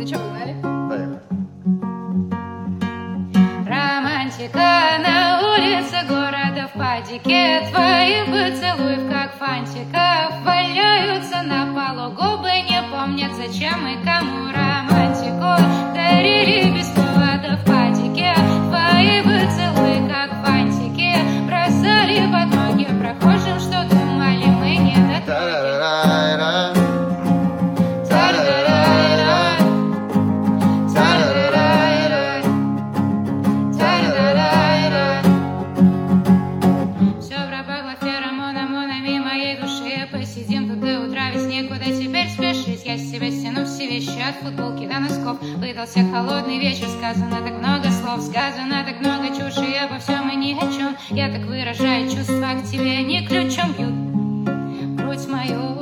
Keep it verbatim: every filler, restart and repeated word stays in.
Ну что, погнали? Поехали. Романтика на улице города, в падике твоих поцелуев, как фантиков, валяются на полу, губы не помнят, зачем и кому романтику дарили без повода. В падике твои поцелуи, как фантики, бросали под ноги прохожим, что думали мы не дотроги. Посидим тут до утра, весь некуда теперь спешить. Я с себя стяну все вещи от футболки до носков. Выдался холодный вечер, сказано так много слов, сказано так много чуши обо всем и ни о чем. Я так выражаю чувства к тебе, не ключом бьют грудь мою.